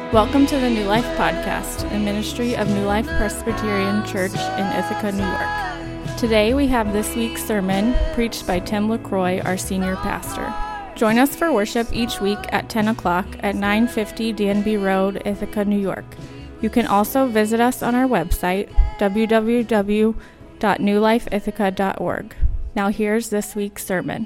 Welcome to the New Life Podcast, a ministry of New Life Presbyterian Church in Ithaca, New York. Today we have this week's sermon preached by Tim LaCroix, our senior pastor. Join us for worship each week at 10 o'clock at 950 DNB Road, Ithaca, New York. You can also visit us on our website, www.newlifeithaca.org. Now here's this week's sermon.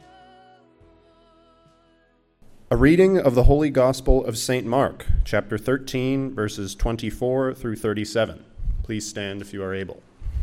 A reading of the Holy Gospel of St. Mark, chapter 13, verses 24 through 37. Please stand if you are able.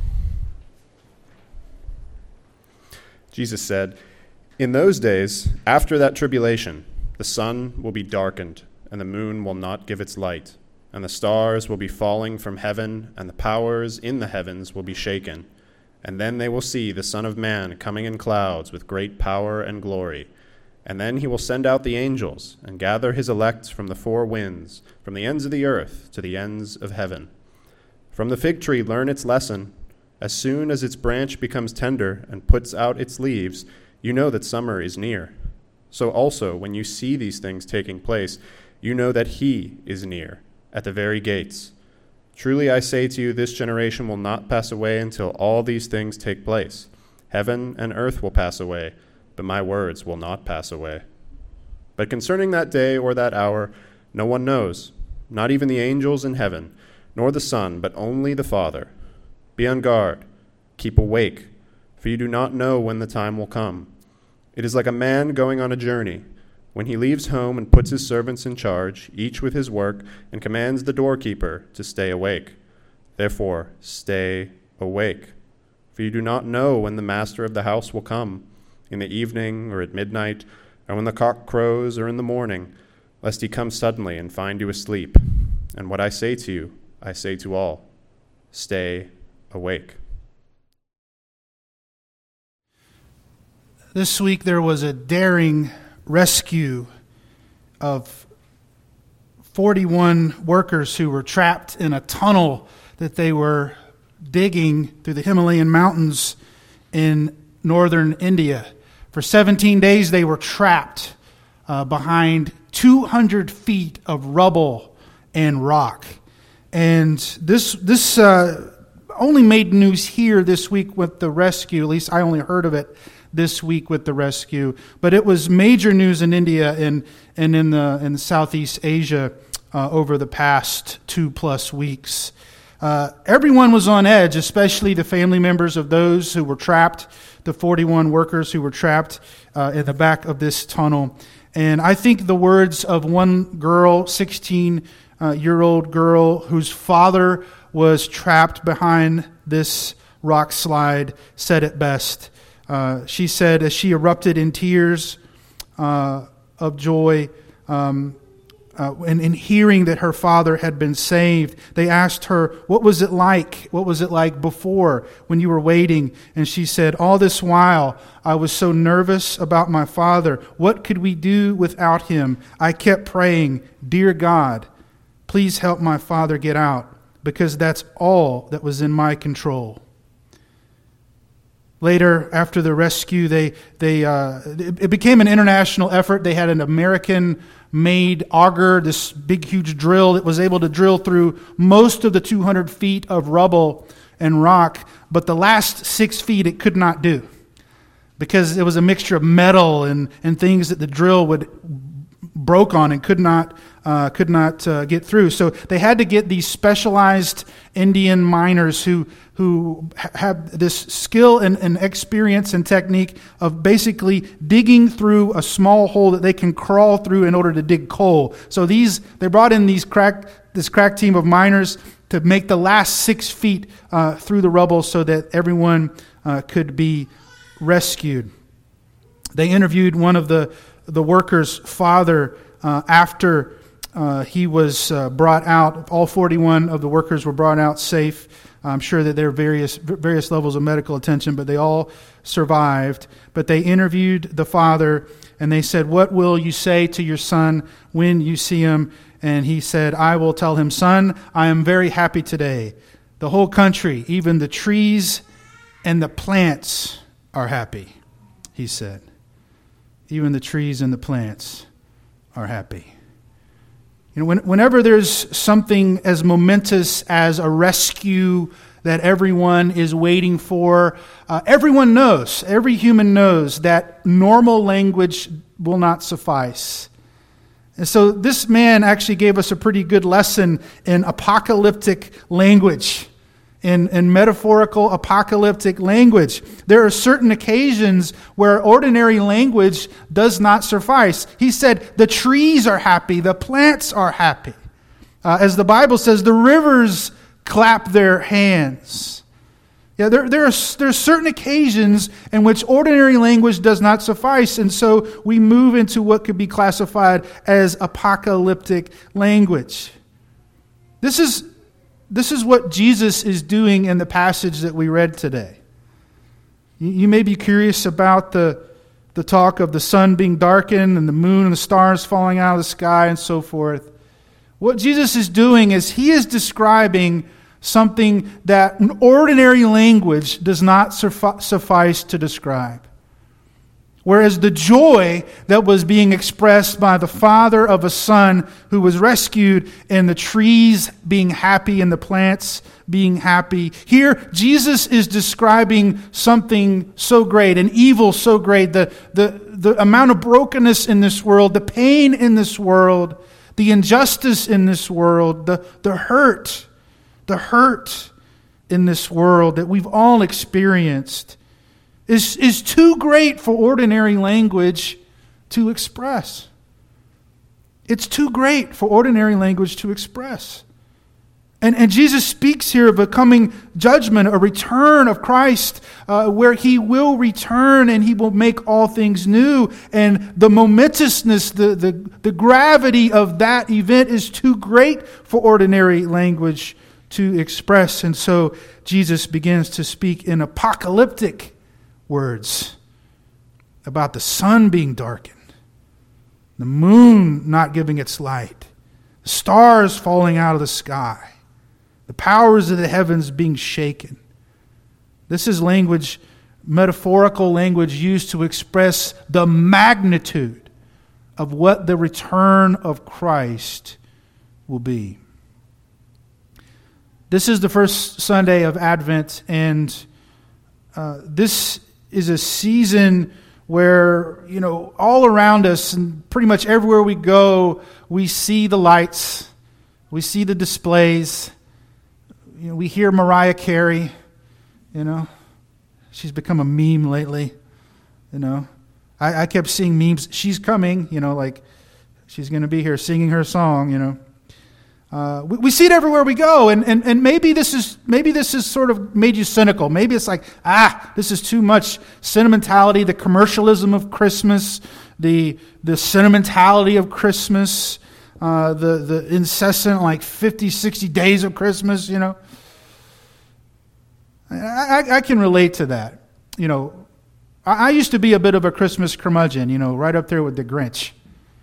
Jesus said, "In those days, after that tribulation, the sun will be darkened, and the moon will not give its light, and the stars will be falling from heaven, and the powers in the heavens will be shaken. And then they will see the Son of Man coming in clouds with great power and glory. And then he will send out the angels and gather his elect from the four winds, from the ends of the earth to the ends of heaven. From the fig tree learn its lesson. As soon as its branch becomes tender and puts out its leaves, you know that summer is near. So also, when you see these things taking place, you know that he is near, at the very gates. Truly I say to you, this generation will not pass away until all these things take place. Heaven and earth will pass away, but my words will not pass away. But concerning that day or that hour, no one knows, not even the angels in heaven, nor the Son, but only the Father. Be on guard, keep awake, for you do not know when the time will come. It is like a man going on a journey, when he leaves home and puts his servants in charge, each with his work, and commands the doorkeeper to stay awake. Therefore, stay awake, for you do not know when the master of the house will come, in the evening or at midnight, or when the cock crows or in the morning, lest he come suddenly and find you asleep. And what I say to you, I say to all, stay awake." This week there was a daring rescue of 41 workers who were trapped in a tunnel that they were digging through the Himalayan mountains in northern India. For 17 days, they were trapped behind 200 feet of rubble and rock. And this only made news here this week with the rescue. At least I only heard of it this week with the rescue. But it was major news in India and in Southeast Asia over the past 2+ weeks. Everyone was on edge, especially the family members of those who were trapped, the 41 workers who were trapped in the back of this tunnel. And I think the words of one girl, 16-year-old girl, whose father was trapped behind this rock slide, said it best. She said, as she erupted in tears of joy, in hearing that her father had been saved, they asked her, what was it like? What was it like before when you were waiting? And she said, all this while I was so nervous about my father. What could we do without him? I kept praying, dear God, please help my father get out, because that's all that was in my control. Later, after the rescue, it became an international effort. They had an American-made auger, this big, huge drill that was able to drill through most of the 200 feet of rubble and rock, but the last 6 feet it could not do, because it was a mixture of metal and things that the drill broke on and could not get through. So they had to get these specialized Indian miners who have this skill and experience and technique of basically digging through a small hole that they can crawl through in order to dig coal. So they brought in this crack team of miners to make the last 6 feet through the rubble so that everyone could be rescued. They interviewed one of the worker's father after he was brought out. All 41 of the workers were brought out safe. I'm sure that there are various levels of medical attention, but they all survived. But they interviewed the father, and they said, what will you say to your son when you see him? And he said, I will tell him, son, I am very happy today. The whole country, even the trees and the plants are happy, he said. Even the trees and the plants are happy. Whenever there's something as momentous as a rescue that everyone is waiting for, everyone knows, every human knows that normal language will not suffice. And so this man actually gave us a pretty good lesson in apocalyptic language, in metaphorical apocalyptic language. There are certain occasions where ordinary language does not suffice. He said the trees are happy, the plants are happy. As the Bible says, the rivers clap their hands. Yeah, there are certain occasions in which ordinary language does not suffice, and so we move into what could be classified as apocalyptic language. This is what Jesus is doing in the passage that we read today. You may be curious about the talk of the sun being darkened and the moon and the stars falling out of the sky and so forth. What Jesus is doing is he is describing something that ordinary language does not suffice to describe. Whereas the joy that was being expressed by the father of a son who was rescued, and the trees being happy and the plants being happy, here Jesus is describing something so great, an evil so great, the amount of brokenness in this world, the pain in this world, the injustice in this world, the hurt in this world that we've all experienced is too great for ordinary language to express. It's too great for ordinary language to express. And Jesus speaks here of a coming judgment, a return of Christ, where he will return and he will make all things new. And the momentousness, the gravity of that event is too great for ordinary language to express. And so Jesus begins to speak in apocalyptic words about the sun being darkened, the moon not giving its light, the stars falling out of the sky, the powers of the heavens being shaken. This is language, metaphorical language used to express the magnitude of what the return of Christ will be. This is the first Sunday of Advent, and this is a season where, all around us and pretty much everywhere we go, we see the lights, we see the displays, we hear Mariah Carey, she's become a meme lately, I kept seeing memes, she's coming, like she's going to be here singing her song, We see it everywhere we go, and maybe this is sort of made you cynical. Maybe it's like, this is too much sentimentality, the commercialism of Christmas, the sentimentality of Christmas, the incessant 50, 60 days of Christmas, I can relate to that. I used to be a bit of a Christmas curmudgeon, right up there with the Grinch.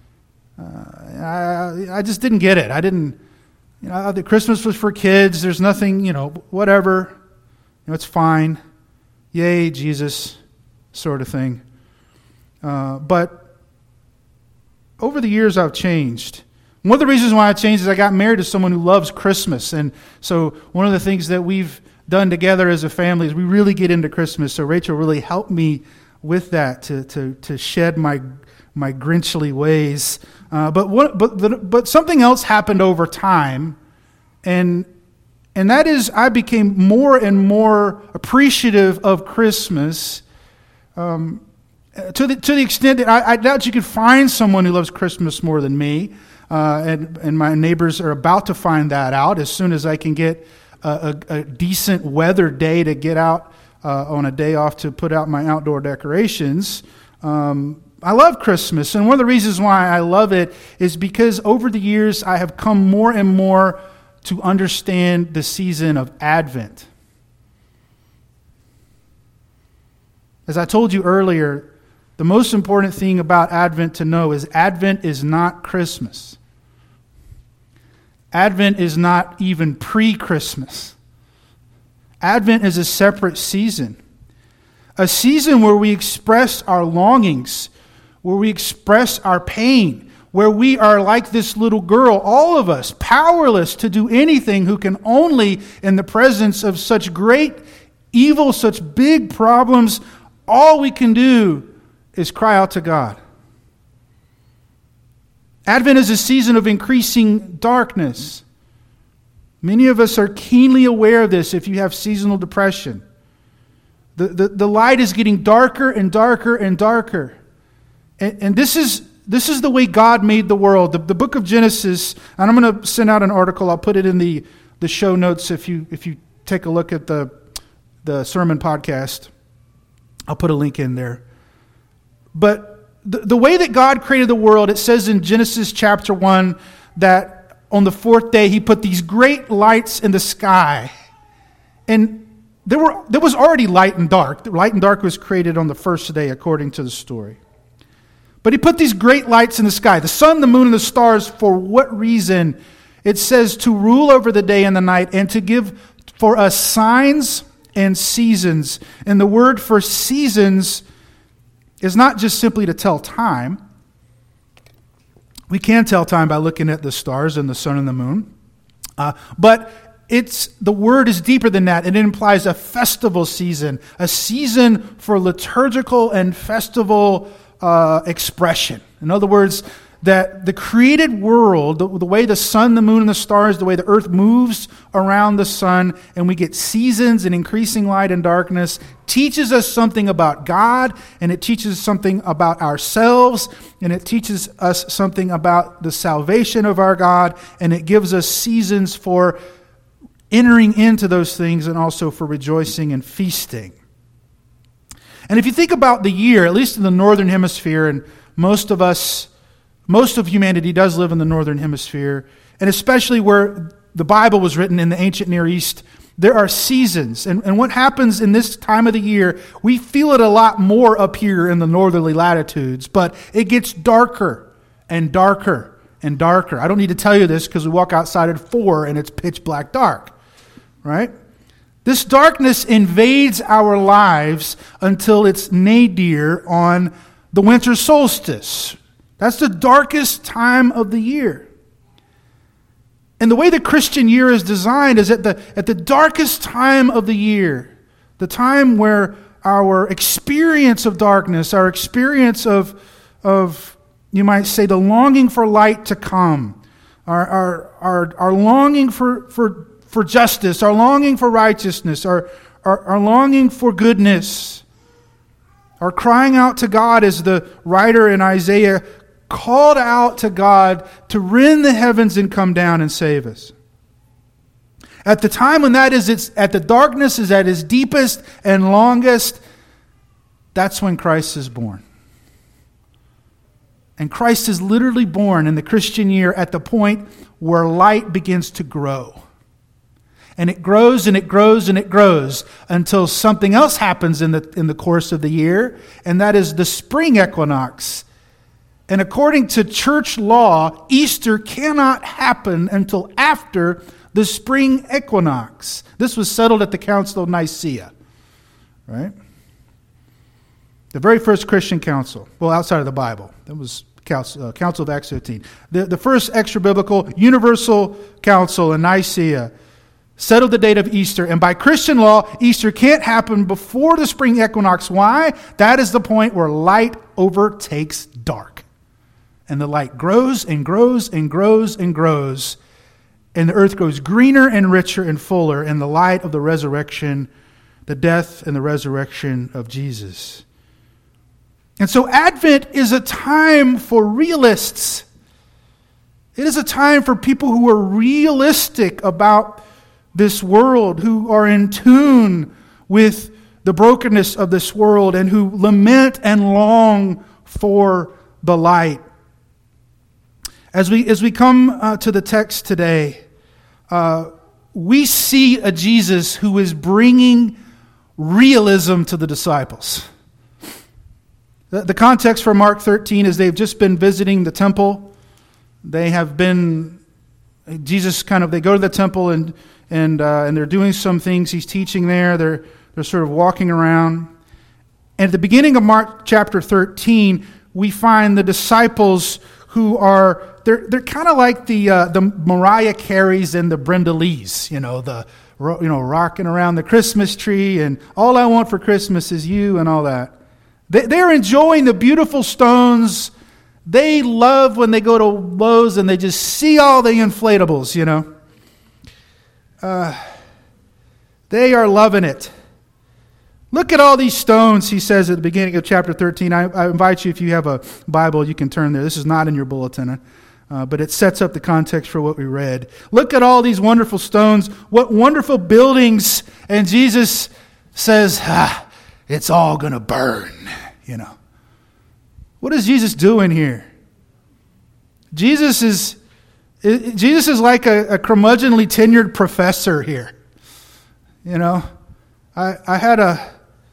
I just didn't get it. I didn't. The Christmas was for kids. There's nothing, whatever. It's fine. Yay, Jesus, sort of thing. But over the years, I've changed. One of the reasons why I changed is I got married to someone who loves Christmas. And so one of the things that we've done together as a family is we really get into Christmas. So Rachel really helped me with that to shed my Grinchly ways. But something else happened over time, and that is I became more and more appreciative of Christmas, to the extent that I doubt you could find someone who loves Christmas more than me, and my neighbors are about to find that out as soon as I can get a decent weather day to get out on a day off to put out my outdoor decorations. I love Christmas, and one of the reasons why I love it is because over the years I have come more and more to understand the season of Advent. As I told you earlier, the most important thing about Advent to know is Advent is not Christmas. Advent is not even pre-Christmas. Advent is a separate season. A season where we express our longings, where we express our pain, where we are like this little girl, all of us, powerless to do anything, who can only, in the presence of such great evil, such big problems, all we can do is cry out to God. Advent is a season of increasing darkness. Many of us are keenly aware of this if you have seasonal depression. The light is getting darker and darker and darker. And this is the way God made the world. The book of Genesis, and I'm going to send out an article. I'll put it in the show notes if you take a look at the sermon podcast. I'll put a link in there. But the way that God created the world, it says in Genesis chapter 1 that on the fourth day he put these great lights in the sky. And there was already light and dark. Light and dark was created on the first day according to the story. But he put these great lights in the sky, the sun, the moon, and the stars. For what reason? It says to rule over the day and the night and to give for us signs and seasons. And the word for seasons is not just simply to tell time. We can tell time by looking at the stars and the sun and the moon. But the word is deeper than that. It implies a festival season, a season for liturgical and festival expression. In other words, that the created world, the way the sun, the moon, and the stars, the way the earth moves around the sun, and we get seasons and increasing light and darkness, teaches us something about God, and it teaches us something about ourselves, and it teaches us something about the salvation of our God, and it gives us seasons for entering into those things and also for rejoicing and feasting. And if you think about the year, at least in the northern hemisphere, and most of humanity does live in the northern hemisphere, and especially where the Bible was written in the ancient Near East, there are seasons. And what happens in this time of the year, we feel it a lot more up here in the northerly latitudes, but it gets darker and darker and darker. I don't need to tell you this because we walk outside at 4 and it's pitch black dark, right? This darkness invades our lives until it's nadir on the winter solstice. That's the darkest time of the year. And the way the Christian year is designed is at the darkest time of the year, the time where our experience of darkness, our experience of you might say the longing for light to come, our longing for justice, our longing for righteousness, our longing for goodness, our crying out to God, as the writer in Isaiah called out to God to rend the heavens and come down and save us. At the time when the darkness is at its deepest and longest, that's when Christ is born. And Christ is literally born in the Christian year at the point where light begins to grow. And it grows and it grows and it grows until something else happens in the course of the year, and that is the spring equinox. And according to church law, Easter cannot happen until after the spring equinox. This was settled at the Council of Nicaea, right? The very first Christian council, well, outside of the Bible. That was Council of Acts 15. The first extra-biblical universal council in Nicaea settled the date of Easter. And by Christian law, Easter can't happen before the spring equinox. Why? That is the point where light overtakes dark. And the light grows and grows and grows and grows. And the earth grows greener and richer and fuller in the light of the resurrection, the death and the resurrection of Jesus. And so Advent is a time for realists. It is a time for people who are realistic about this world, who are in tune with the brokenness of this world, and who lament and long for the light. As we come to the text today, we see a Jesus who is bringing realism to the disciples. The context for Mark 13 is they've just been visiting the temple. They go to the temple and they're doing some things. He's teaching there. They're sort of walking around. And at the beginning of Mark chapter 13, we find the disciples who are, they're kind of like the Mariah Careys and the Brenda Lees, rocking around the Christmas tree and all I want for Christmas is you and all that. They're enjoying the beautiful stones. They love when they go to Lowe's and they just see all the inflatables, They are loving it. Look at all these stones, he says at the beginning of chapter 13. I invite you, if you have a Bible, you can turn there. This is not in your bulletin, but it sets up the context for what we read. Look at all these wonderful stones. What wonderful buildings. And Jesus says, it's all going to burn, What is Jesus doing here? Jesus is like a curmudgeonly tenured professor here. I had a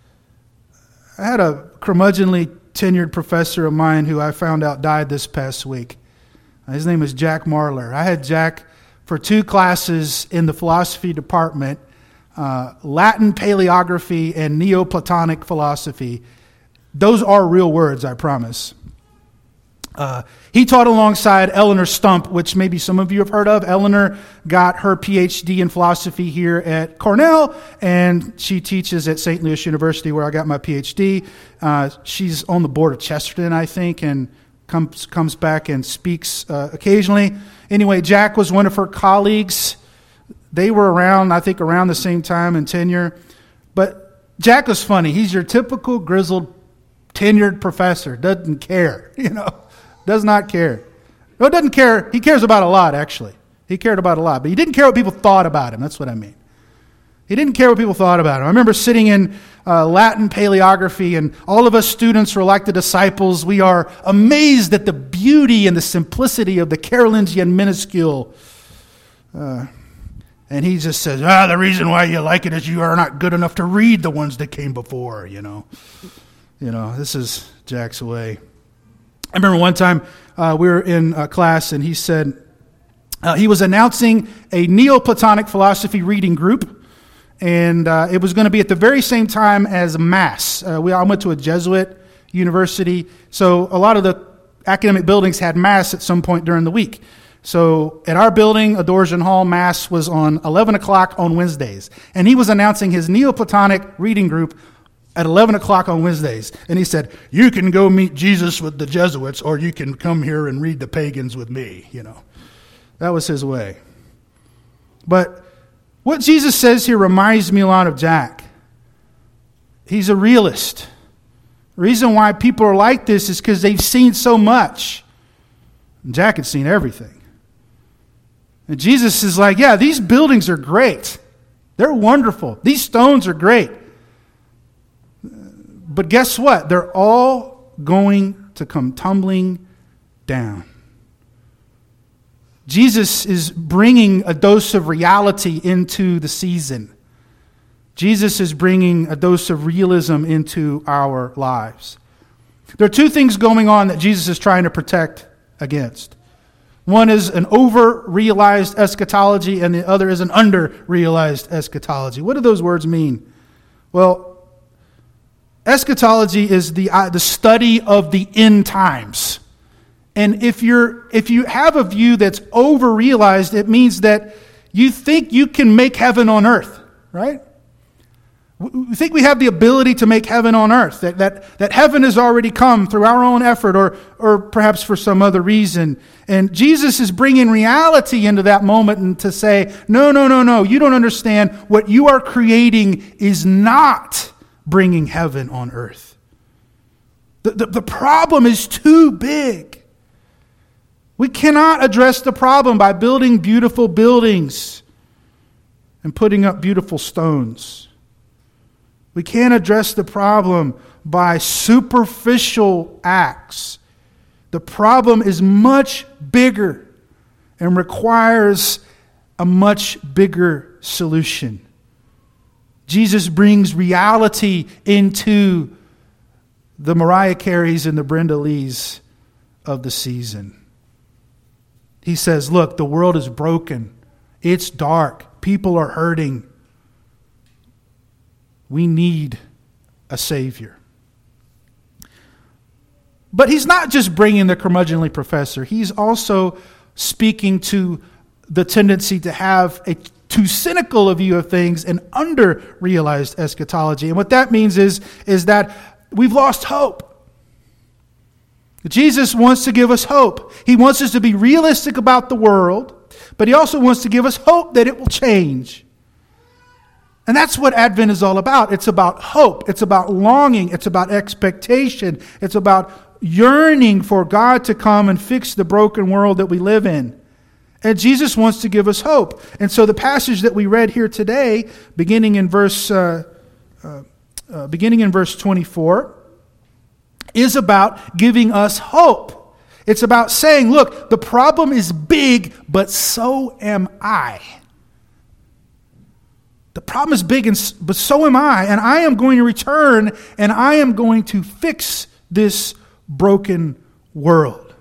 curmudgeonly tenured professor of mine who I found out died this past week. His name is Jack Marler. I had Jack for 2 classes in the philosophy department, Latin paleography and Neoplatonic philosophy. Those are real words, I promise. He taught alongside Eleanor Stump, which maybe some of you have heard of. Eleanor got her PhD in philosophy here at Cornell, and she teaches at St. Louis University, where I got my PhD. She's on the board of Chesterton, I think, and comes back and speaks occasionally. Anyway, Jack was one of her colleagues. They were around the same time in tenure. But Jack was funny. He's your typical grizzled, tenured professor. Doesn't care, Does not care. No, doesn't care. He cares about a lot, actually. He cared about a lot. But he didn't care what people thought about him. That's what I mean. He didn't care what people thought about him. I remember sitting in Latin paleography, and all of us students were like the disciples. We are amazed at the beauty and the simplicity of the Carolingian minuscule. And he just says, the reason why you like it is you are not good enough to read the ones that came before, This is Jack's way. I remember one time we were in class, and he said he was announcing a Neoplatonic philosophy reading group, and it was going to be at the very same time as Mass. I went to a Jesuit university, so a lot of the academic buildings had Mass at some point during the week. So at our building, Adorjan Hall, Mass was on 11 o'clock on Wednesdays, and he was announcing his Neoplatonic reading group at 11 o'clock on Wednesdays. And he said, you can go meet Jesus with the Jesuits, or you can come here and read the pagans with me, That was his way. But what Jesus says here reminds me a lot of Jack. He's a realist. The reason why people are like this is because they've seen so much. And Jack had seen everything. And Jesus is like, these buildings are great. They're wonderful. These stones are great. But guess what? They're all going to come tumbling down. Jesus is bringing a dose of reality into the season. Jesus is bringing a dose of realism into our lives. There are 2 things going on that Jesus is trying to protect against. One is an over-realized eschatology, and the other is an under-realized eschatology. What do those words mean? Well, eschatology is the study of the end times. And if you have a view that's over-realized, it means that you think you can make heaven on earth, right? We think we have the ability to make heaven on earth, that heaven has already come through our own effort or perhaps for some other reason. And Jesus is bringing reality into that moment and to say, no, you don't understand. What you are creating is not bringing heaven on earth. The problem is too big. We cannot address the problem by building beautiful buildings and putting up beautiful stones. We can't address the problem by superficial acts. The problem is much bigger and requires a much bigger solution. Jesus brings reality into the Mariah Careys and the Brenda Lees of the season. He says, look, the world is broken. It's dark. People are hurting. We need a Savior. But he's not just bringing the curmudgeonly professor. He's also speaking to the tendency to have a too cynical a view of things and under-realized eschatology. And what that means is that we've lost hope. Jesus wants to give us hope. He wants us to be realistic about the world, but he also wants to give us hope that it will change. And that's what Advent is all about. It's about hope. It's about longing. It's about expectation. It's about yearning for God to come and fix the broken world that we live in. And Jesus wants to give us hope. And so the passage that we read here today, beginning in verse 24, is about giving us hope. It's about saying, look, the problem is big, but so am I. The problem is big, but so am I. And I am going to return, and I am going to fix this broken world.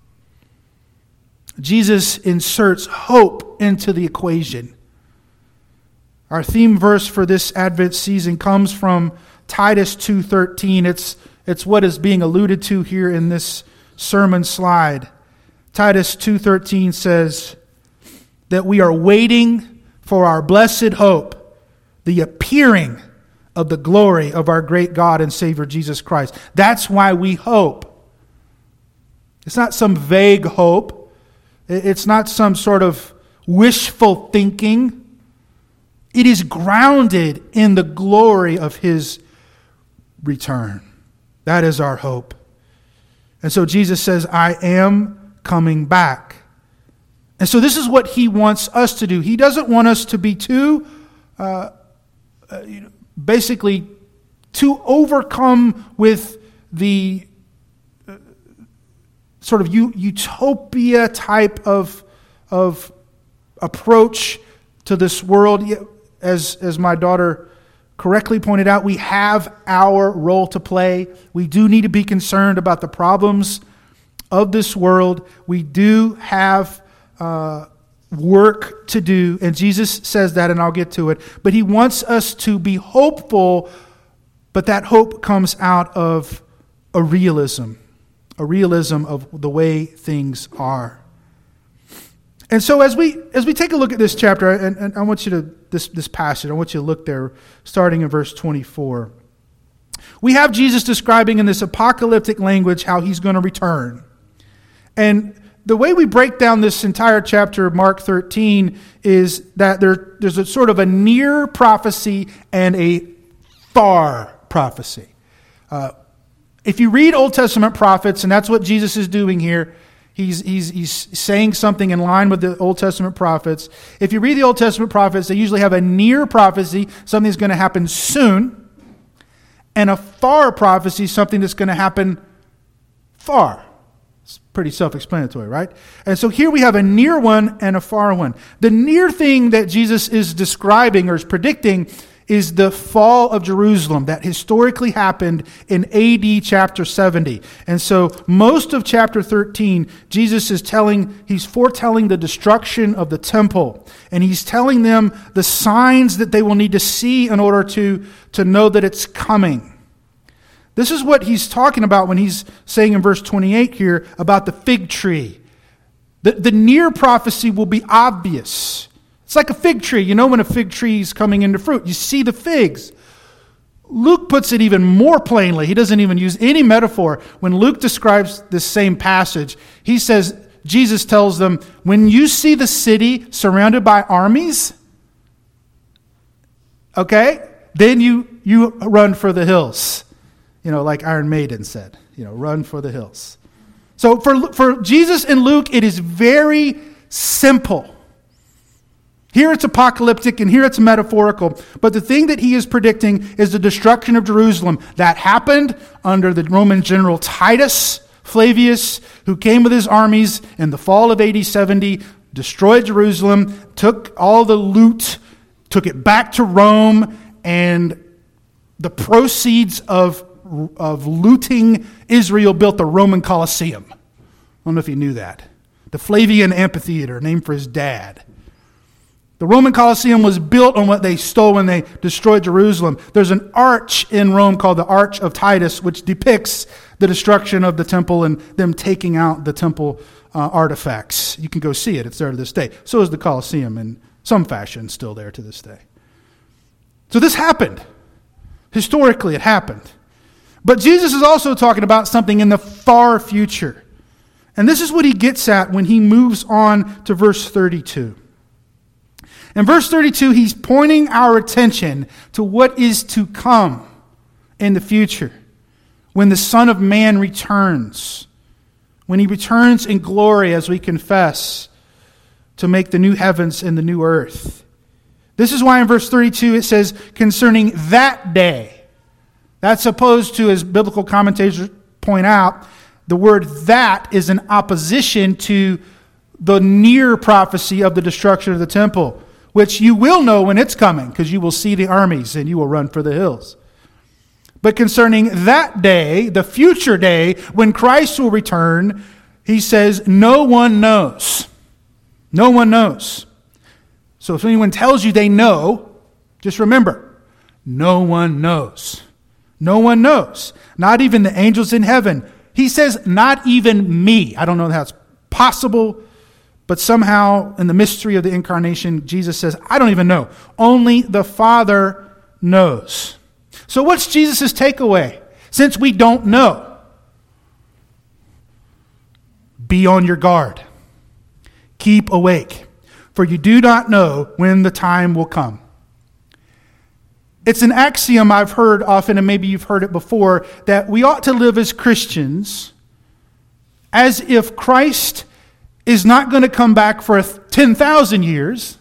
Jesus inserts hope into the equation. Our theme verse for this Advent season comes from Titus 2:13. It's what is being alluded to here in this sermon slide. Titus 2:13 says that we are waiting for our blessed hope, the appearing of the glory of our great God and Savior Jesus Christ. That's why we hope. It's not some vague hope. It's not some sort of wishful thinking. It is grounded in the glory of His return. That is our hope. And so Jesus says, I am coming back. And so this is what He wants us to do. He doesn't want us to be too overcome with the sort of utopia type of approach to this world. As my daughter correctly pointed out, we have our role to play. We do need to be concerned about the problems of this world. We do have work to do, and Jesus says that, and I'll get to it. But He wants us to be hopeful, but that hope comes out of a realism of the way things are. And so as we take a look at this chapter, and I want you to, this passage, I want you to look there, starting in verse 24. We have Jesus describing in this apocalyptic language how He's going to return. And the way we break down this entire chapter of Mark 13 is that there's a sort of a near prophecy and a far prophecy. If you read Old Testament prophets, and that's what Jesus is doing here, he's saying something in line with the Old Testament prophets. If you read the Old Testament prophets, they usually have a near prophecy, something that's going to happen soon, and a far prophecy, something that's going to happen far. It's pretty self-explanatory, right? And so here we have a near one and a far one. The near thing that Jesus is describing or is predicting is the fall of Jerusalem that historically happened in AD chapter 70. And so most of chapter 13, Jesus is he's foretelling the destruction of the temple. And he's telling them the signs that they will need to see in order to know that it's coming. This is what he's talking about when he's saying in verse 28 here about the fig tree. The near prophecy will be obvious. It's like a fig tree. You know when a fig tree is coming into fruit. You see the figs. Luke puts it even more plainly. He doesn't even use any metaphor. When Luke describes this same passage, he says, Jesus tells them, when you see the city surrounded by armies, okay, then you run for the hills. You know, like Iron Maiden said, run for the hills. So for Jesus and Luke, it is very simple. Here it's apocalyptic and here it's metaphorical. But the thing that he is predicting is the destruction of Jerusalem. That happened under the Roman general Titus Flavius, who came with his armies in the fall of AD 70, destroyed Jerusalem, took all the loot, took it back to Rome, and the proceeds of looting Israel built the Roman Colosseum. I don't know if you knew that. The Flavian Amphitheater, named for his dad. The Roman Colosseum was built on what they stole when they destroyed Jerusalem. There's an arch in Rome called the Arch of Titus, which depicts the destruction of the temple and them taking out the temple artifacts. You can go see it. It's there to this day. So is the Colosseum in some fashion, still there to this day. So this happened. Historically, it happened. But Jesus is also talking about something in the far future. And this is what he gets at when he moves on to verse 32. In verse 32, he's pointing our attention to what is to come in the future, when the Son of Man returns, when he returns in glory, as we confess, to make the new heavens and the new earth. This is why in verse 32 it says, concerning that day. That's opposed to, as biblical commentators point out, the word that is in opposition to the near prophecy of the destruction of the temple, which you will know when it's coming, because you will see the armies and you will run for the hills. But concerning that day, the future day, when Christ will return, he says, no one knows. No one knows. So if anyone tells you they know, just remember, no one knows. No one knows. Not even the angels in heaven. He says, not even me. I don't know how it's possible, but somehow in the mystery of the incarnation, Jesus says, I don't even know. Only the Father knows. So what's Jesus' takeaway? Since we don't know, be on your guard. Keep awake, for you do not know when the time will come. It's an axiom I've heard often, and maybe you've heard it before, that we ought to live as Christians as if Christ is not going to come back for 10,000 years,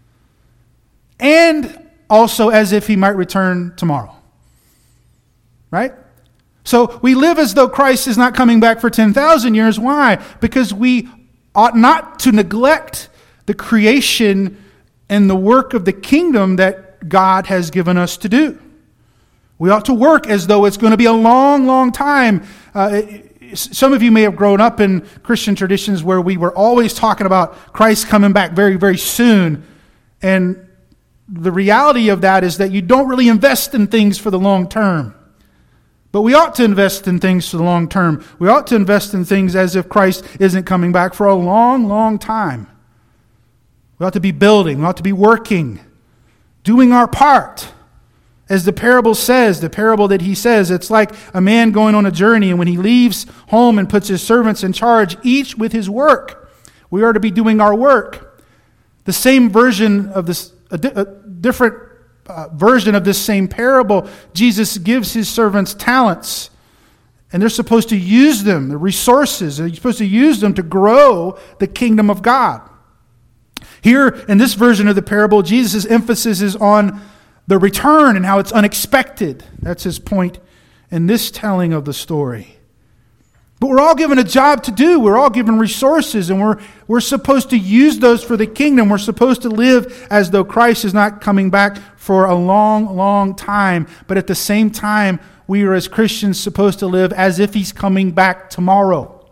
and also as if he might return tomorrow. Right? So we live as though Christ is not coming back for 10,000 years. Why? Because we ought not to neglect the creation and the work of the kingdom that God has given us to do. We ought to work as though it's going to be a long, long time. Some of you may have grown up in Christian traditions where we were always talking about Christ coming back very, very soon. And the reality of that is that you don't really invest in things for the long term. But we ought to invest in things for the long term. We ought to invest in things as if Christ isn't coming back for a long, long time. We ought to be building. We ought to be working, doing our part. As the parable says, the parable that he says, it's like a man going on a journey, and when he leaves home and puts his servants in charge, each with his work, we are to be doing our work. The same version of this, a different version of this same parable, Jesus gives his servants talents, and they're supposed to use them, the resources, they're supposed to use them to grow the kingdom of God. Here, in this version of the parable, Jesus' emphasis is on the return and how it's unexpected. That's his point in this telling of the story. But we're all given a job to do. We're all given resources, and we're supposed to use those for the kingdom. We're supposed to live as though Christ is not coming back for a long, long time. But at the same time, we are as Christians supposed to live as if he's coming back tomorrow.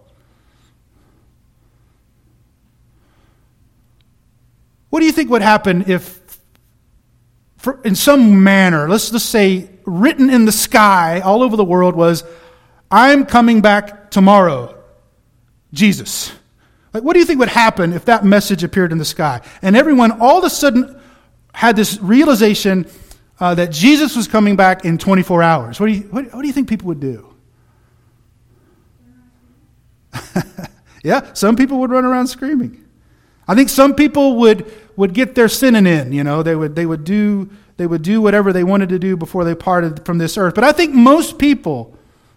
What do you think would happen if, in some manner, let's say written in the sky all over the world was, I'm coming back tomorrow, Jesus. Like, what do you think would happen if that message appeared in the sky? And everyone all of a sudden had this realization that Jesus was coming back in 24 hours. What do you think people would do? Yeah, some people would run around screaming. I think some people would get their sinning in. You know, they would do whatever they wanted to do before they parted from this earth. But I think most people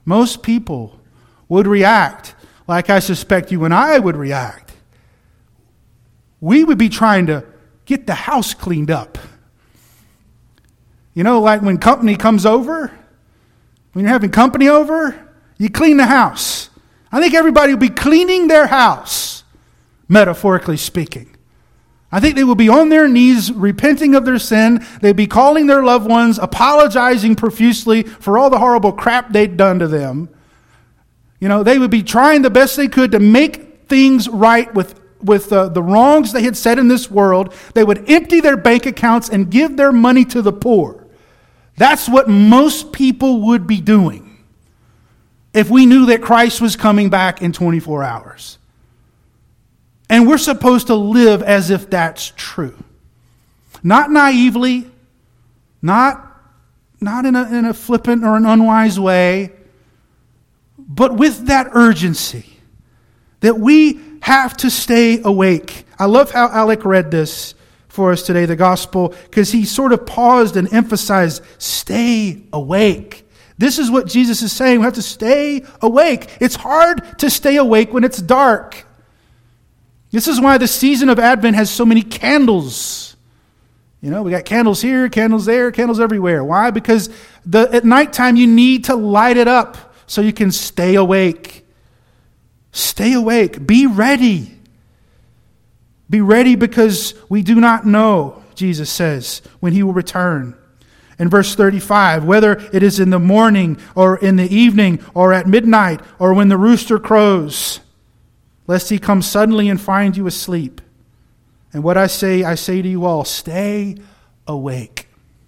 would react like I suspect you and I would react. We would be trying to get the house cleaned up. You know, like when company comes over, when you're having company over, you clean the house. I think everybody will be cleaning their house, metaphorically speaking. I think they will be on their knees repenting of their sin. They'd be calling their loved ones, apologizing profusely for all the horrible crap they'd done to them. You know, they would be trying the best they could to make things right with the wrongs they had said in this world. They would empty their bank accounts and give their money to the poor. That's what most people would be doing. if we knew that Christ was coming back in 24 hours. And we're supposed to live as if that's true. Not naively, not in a flippant or an unwise way, but with that urgency that we have to stay awake. I love how Alec read this for us today, the gospel, because he sort of paused and emphasized, stay awake. This is what Jesus is saying. We have to stay awake. It's hard to stay awake when it's dark. This is why the season of Advent has so many candles. We got candles here, candles there, candles everywhere. Why? Because at nighttime you need to light it up so you can stay awake. Stay awake. Be ready. Be ready because we do not know, Jesus says, when he will return. In verse 35, whether it is in the morning or in the evening or at midnight or when the rooster crows, lest he come suddenly and find you asleep. And what I say to you all, stay awake.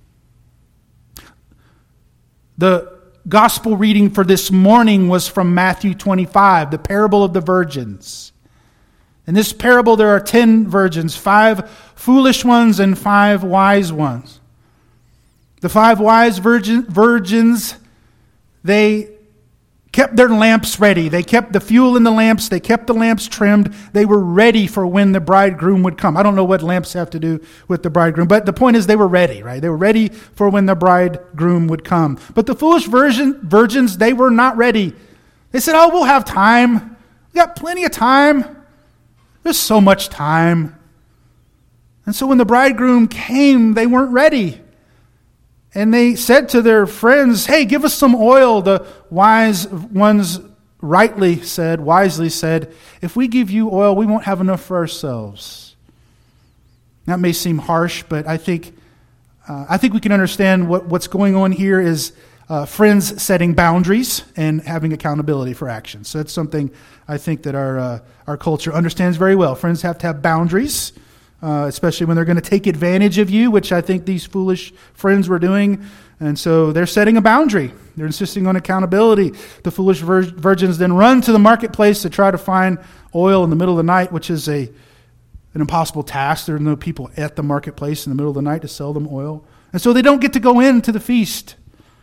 The gospel reading for this morning was from Matthew 25, the parable of the virgins. In this parable, there are 10 virgins, 5 foolish ones and 5 wise ones. The 5 wise virgins, they kept their lamps ready. They kept the fuel in the lamps. They kept the lamps trimmed. They were ready for when the bridegroom would come. I don't know what lamps have to do with the bridegroom, but the point is they were ready, right? They were ready for when the bridegroom would come. But the foolish virgins, they were not ready. They said, we'll have time. We got plenty of time. There's so much time. And so when the bridegroom came, they weren't ready. And they said to their friends, hey, give us some oil. The wise ones wisely said, if we give you oil, we won't have enough for ourselves. That may seem harsh, but I think we can understand what's going on here is friends setting boundaries and having accountability for actions. So that's something I think that our culture understands very well. Friends have to have boundaries. Especially when they're going to take advantage of you, which I think these foolish friends were doing. And so they're setting a boundary. They're insisting on accountability. The foolish virgins then run to the marketplace to try to find oil in the middle of the night, which is an impossible task. There are no people at the marketplace in the middle of the night to sell them oil. And so they don't get to go into the feast.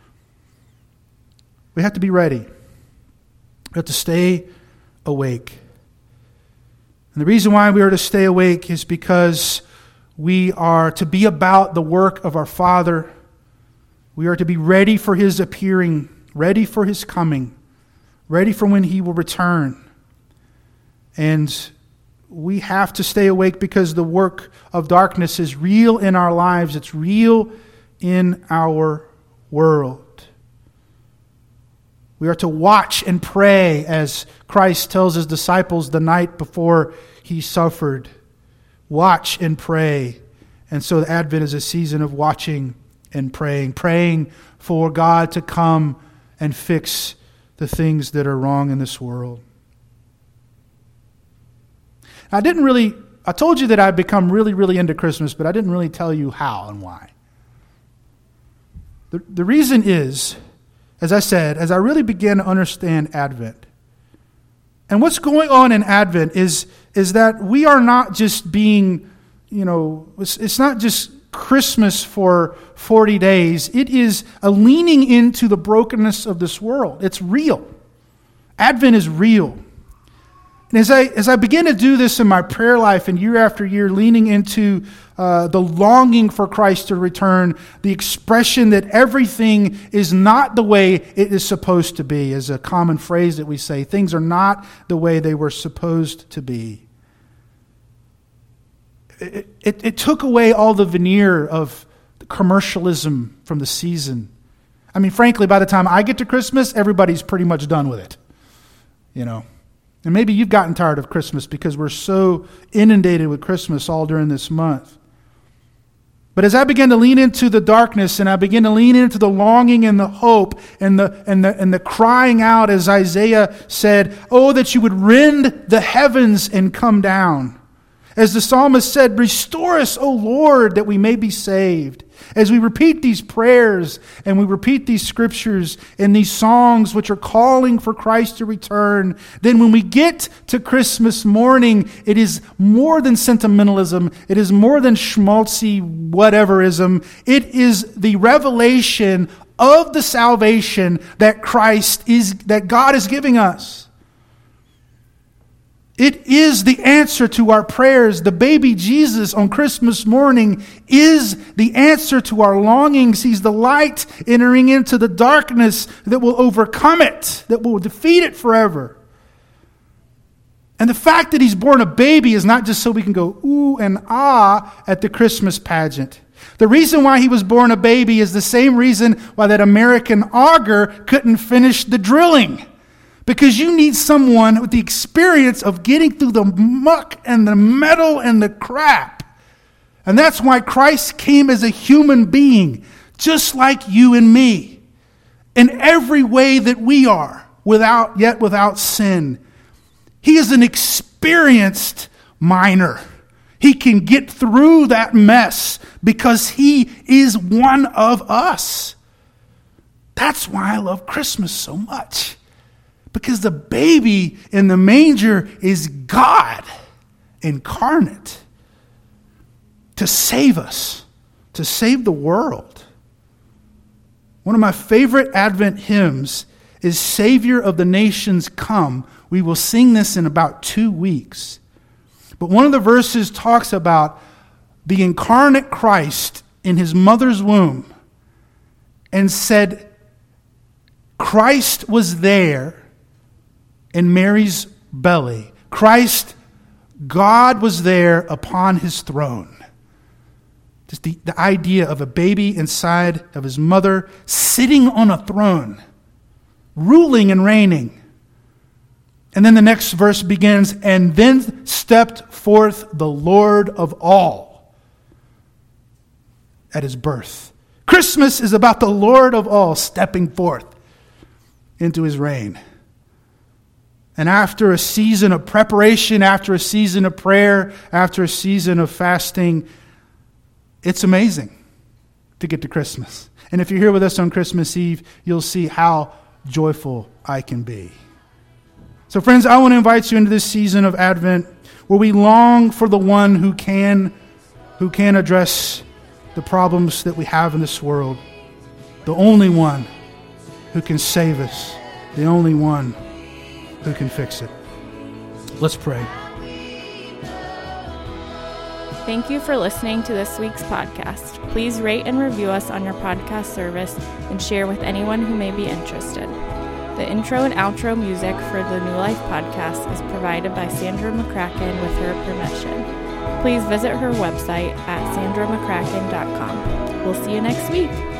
We have to be ready. We have to stay awake. And the reason why we are to stay awake is because we are to be about the work of our Father. We are to be ready for his appearing, ready for his coming, ready for when he will return. And we have to stay awake because the work of darkness is real in our lives. It's real in our world. We are to watch and pray as Christ tells his disciples the night before he suffered. Watch and pray. And so Advent is a season of watching and praying for God to come and fix the things that are wrong in this world. I told you that I'd become really, really into Christmas, but I didn't really tell you how and why. The reason is, as I said, as I really began to understand Advent, and what's going on in Advent is that we are not just being, it's not just Christmas for 40 days. It is a leaning into the brokenness of this world. It's real. Advent is real. And as I begin to do this in my prayer life and year after year, leaning into the longing for Christ to return, the expression that everything is not the way it is supposed to be is a common phrase that we say. Things are not the way they were supposed to be. It took away all the veneer of commercialism from the season. I mean, frankly, by the time I get to Christmas, everybody's pretty much done with it. And maybe you've gotten tired of Christmas because we're so inundated with Christmas all during this month. But as I begin to lean into the darkness and I begin to lean into the longing and the hope and the crying out, as Isaiah said, "Oh, that you would rend the heavens and come down." As the psalmist said, "Restore us, O Lord, that we may be saved." As we repeat these prayers and we repeat these scriptures and these songs which are calling for Christ to return, then when we get to Christmas morning, it is more than sentimentalism. It is more than schmaltzy whateverism. It is the revelation of the salvation that that God is giving us. It is the answer to our prayers. The baby Jesus on Christmas morning is the answer to our longings. He's the light entering into the darkness that will overcome it, that will defeat it forever. And the fact that he's born a baby is not just so we can go ooh and ah at the Christmas pageant. The reason why he was born a baby is the same reason why that American auger couldn't finish the drilling. Because you need someone with the experience of getting through the muck and the metal and the crap. And that's why Christ came as a human being, just like you and me, in every way that we are, without sin. He is an experienced miner. He can get through that mess because he is one of us. That's why I love Christmas so much. Because the baby in the manger is God incarnate to save us, to save the world. One of my favorite Advent hymns is Savior of the Nations Come. We will sing this in about 2 weeks. But one of the verses talks about the incarnate Christ in his mother's womb and said, Christ was there in Mary's belly. Christ, God was there upon his throne. Just the idea of a baby inside of his mother, sitting on a throne, ruling and reigning. And then the next verse begins, and then stepped forth the Lord of all at his birth. Christmas is about the Lord of all stepping forth into his reign. And after a season of preparation, after a season of prayer, after a season of fasting, it's amazing to get to Christmas. And if you're here with us on Christmas Eve, you'll see how joyful I can be. So friends, I want to invite you into this season of Advent where we long for the one who can address the problems that we have in this world. The only one who can save us. The only one who can fix it. Let's pray. Thank you for listening to this week's podcast. Please rate and review us on your podcast service and share with anyone who may be interested. The intro and outro music for the New Life podcast is provided by Sandra McCracken with her permission. Please visit her website at sandramccracken.com. We'll see you next week.